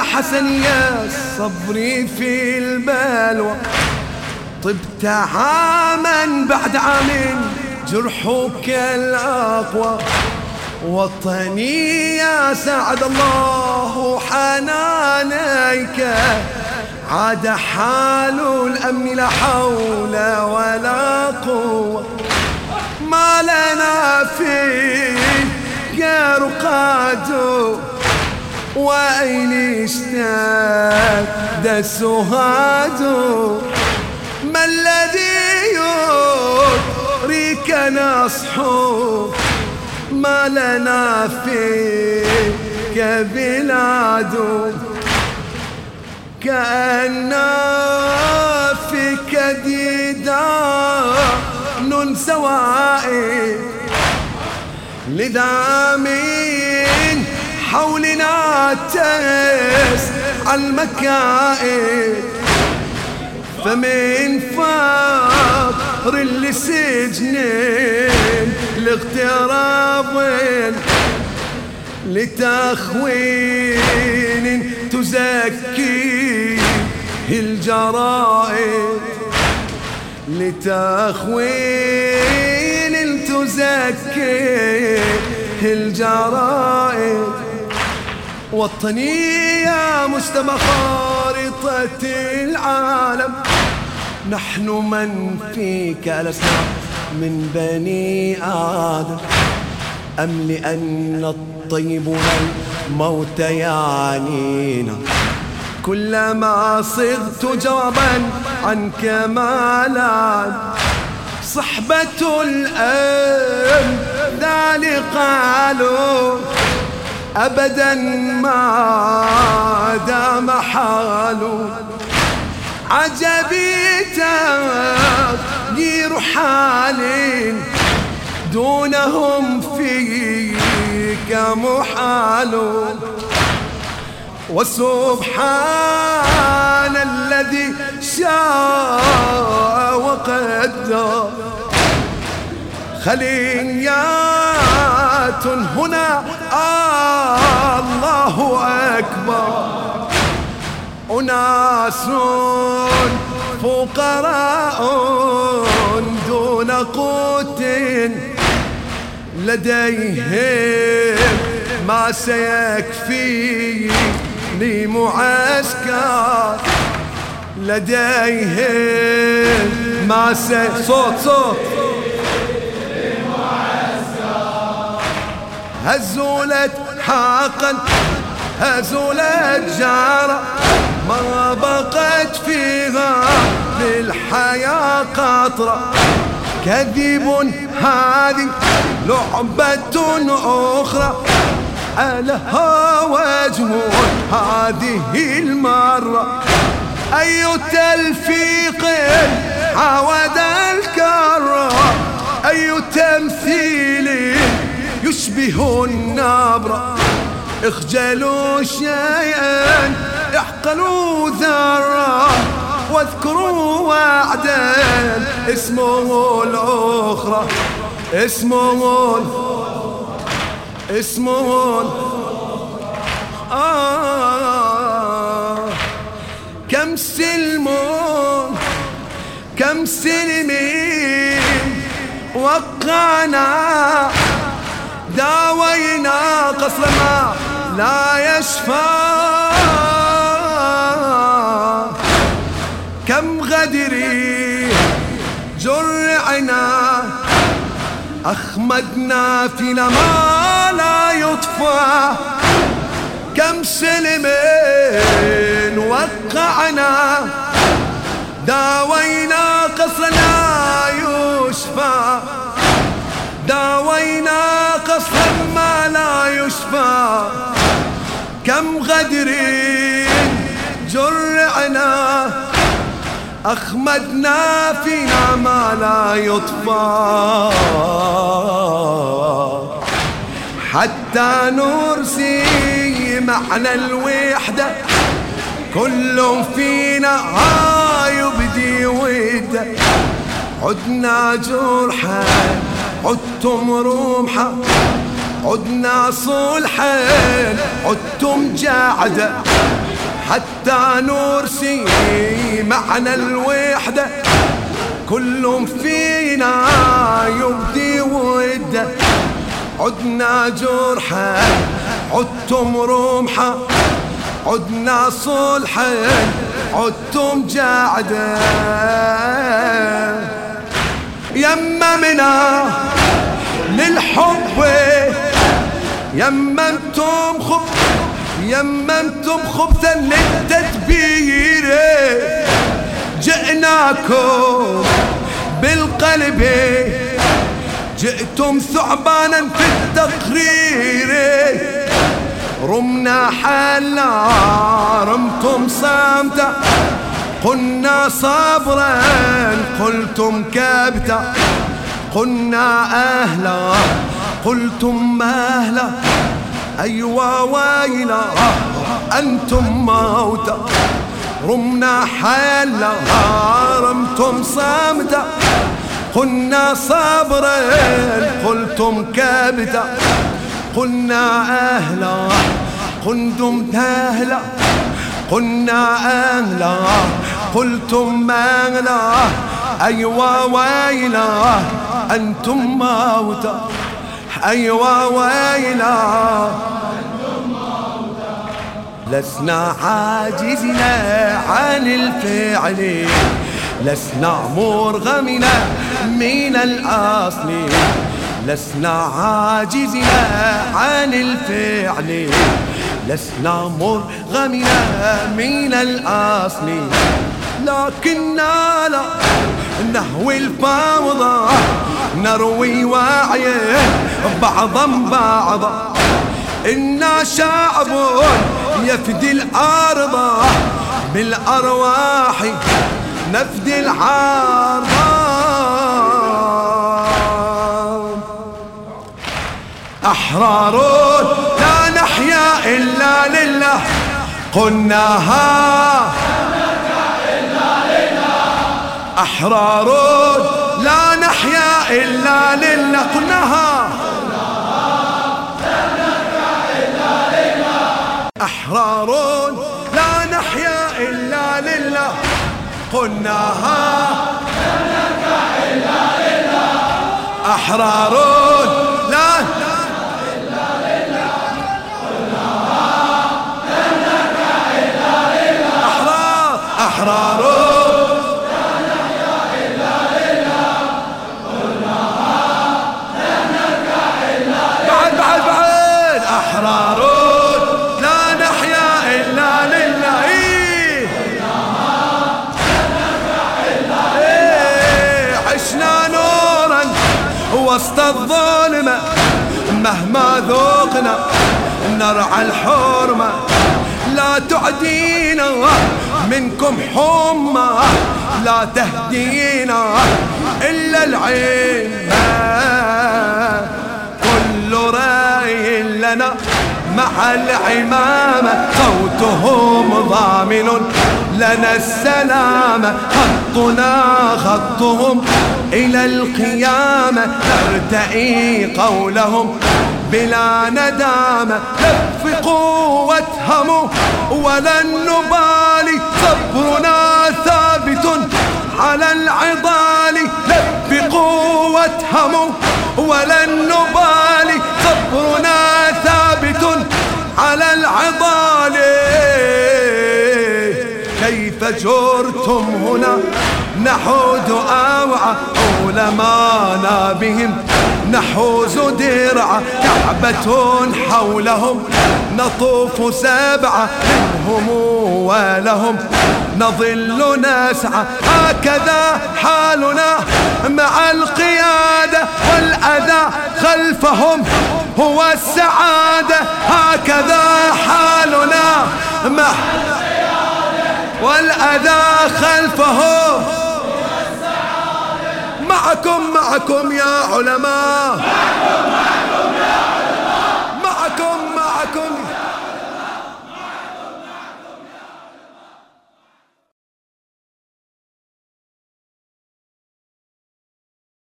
حسن يا صبري في البلوى، طبت عاما بعد عام جرحك الأقوى. وطني يا سعد الله حنانيك، عاد حال الأمن لا حول ولا قوة. ما لنا فيك رقاد وأين اشتد السهاد، ما الذي يريك نصحه؟ ما لنا فيك بلاد، كأن فيك ديدان سوائد، لذا من حولنا تسعى المكائد. فمن فقر لسجن لاغتراب، لتخوين تزكي الجرائد، لتخوين تزكي الجرائد. وطني يا مجتمع خارطة العالم، نحن من فيك لسنا من بني آدم، أم لأن الطيب الموت يعنينا؟ كلما صغت جوابا عنك مالا، صحبة الأمثال قالوا أبدا ما دام حاله. عجبي تغيير حال دونهم فيك محال. وسبحان الذي شاء وقدر، خليات هنا الله أكبر، أناس فقراء دون قوت، لديهم ما سيكفي لمعسكر، لديهم ما صوت هزولت حقا هزولت جارة، ما بقت فيها للحياة قطرة. كذب هذه لعبة أخرى، ألها وجه هذه المرة. أي تلفيق عود الكرة، أي تمثيل يشبه النبرة. اخجلوا شيئا احقلوا ذرة، واذكروا وعدا اسمه الأخرى، اسمه كم سلم كم سلمين وقعنا، داوينا قصر ما لا يشفى. كم غدري جرعنا، أخمدنا فينا ما لا يطفى. كم سلم وقعنا، داوينا قصر لا يشفى، داوينا قصر ما لا يشفى. كم غدر جرعنا، أخمدنا فينا ما لا يطفى. حتى نرسي معنى الوحدة، كل فينا يبدي وده. عدنا جرحا عدتم رمحا، عدنا صلحا عدتم جعدا. حتى نرسي معنى الوحدة، كل فينا يبدي وده. عدنا جرحا عدتم رمحا، عدنا صلحا عدتم جعدا. يممنا للحب يممتم خبثا للتدبير. جئناكم بالقلب، جئتم ثعبانا في التقرير. رمنا حلا رمتم صامتا، قلنا صبرا قلتم كبتا. قلنا أهلا قلتم مهلا، أيوا ويلا أنتم موتا. رمنا حلا رمتم صامتا، قلنا صبرا قلتم كبتا. قلنا أهلا قلتم تهلا، قلنا أهلا قلتم مهلا، أيوا ويلا أنتم موتا. أيوا ويلا لسنا عاجزنا عن الفعل، لسنا مرغمنا من الأصل. لسنا عاجزنا عن الفعل، لسنا مرغمنا من الأصل. لكننا لا نهوي الفوضى، نروي وعيه بعضا بعضا. إنا شعب يفدي الأرض، بالأرواح نفدي العرض. أحرار لا نحيا إلا لله، قلناها. أحرار لا نحيا إلا لله، قلناها. أحرار لا نحيا إلا لله، قلناها. أحرار لا أحرار بعد أحرار لا نحيا إلا لله. عشنا نورا وسط الظلمة، مهما ذوقنا نرعى الحرمة. لا تعدينا منكم حمى، لا تهدينا إلا العلم. كل راي لنا مع العمامة، صوتهم ضامن لنا السلامة. خطنا خطهم إلى القيامة، نرتئي قولهم بلا ندامة. لفقوا واتهموا ولن نبالي، صبرنا ثابت على العضال. لفقوا واتهموا ولن نبالي، صبرنا ثابت على العضال. كيف جرتم هنا نحود أوعى، علمانا بهم نحوز درعا. كعبة حولهم نطوف سبعة، منهم ولهم نظل نسعى. هكذا حالنا مع القيادة، والأذى خلفهم هو السعادة. هكذا حالنا مع القيادة، والأذى خلفهم. معكم يا علماء،